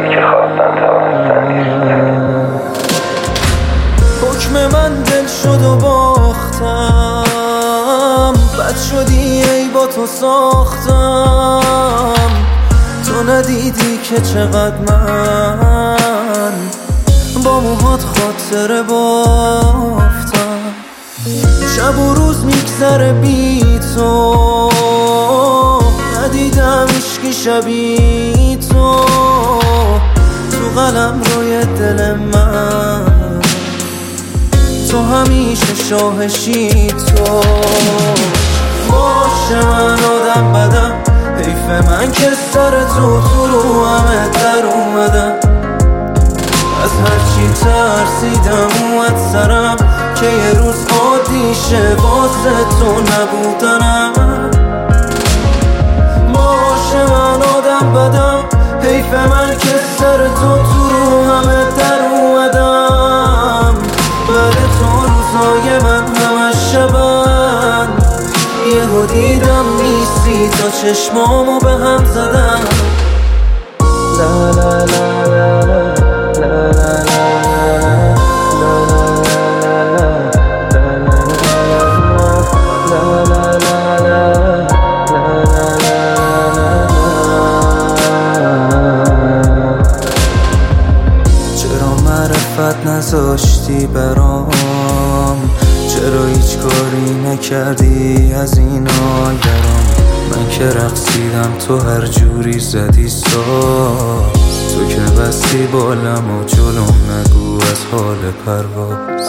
که خواستن توانستن نیست. حکم من دل شد و باختم، بد شدی ای با تو ساختم. تو ندیدی که چقدر من با موهات خاطره بافتم. شب و روز میگذره بی تو، ندیدم عشقی شبیه تو. تو قلم روی دل من، تو همیشه شاهشی تو. باشه من آدم بدم، حیف من که سر تو رو همه در اومدم. از هرچی ترسیدم اومد سرم که یه روز عادیشه واسه تو نبودنم. باشه من آدم بدم، حیف من که سر تو رو همه در اومدم. بعد تو روزای من همه شبن، یهو دیدم نیستی تا چشمامو به هم زدم. لا لا لا لا لا لا نذاشتی برام، چرا هیچ کاری نکردی از اینا درام. من که رقصیدم تو هر جوری زدی ساز، تو که بستی بالم و جلوم نگو از حال پرواز.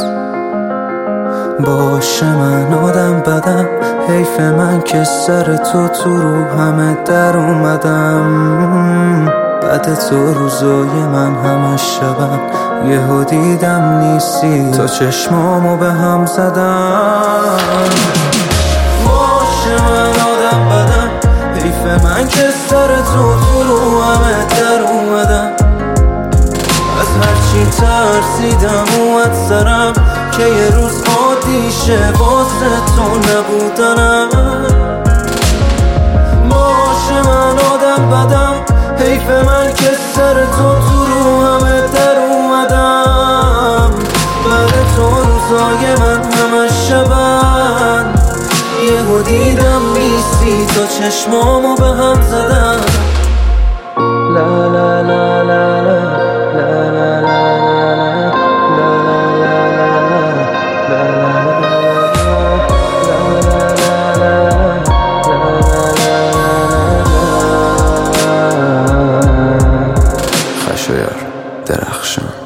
باشه من آدم بدم، حیف من که سر تو رو همه در اومدم. بعد تو روزای من همه شبم، یهو دیدم نیستی تا چشمامو به هم زدم. باشه من آدم بدم، حیف من که سر تو رو همه در اومدم. از هرچی ترسیدم اومد سرم که یه روز عادیشه واسه تو نبودنم. باشه من آدم بدم، حیف من که سر تو رو همه در اومدم. بعد تو روزای من همه شبن، یهو دیدم نیستی تا چشمامو به هم زدم. لا لا لا لا لا لا لا لا خشایار درخشان.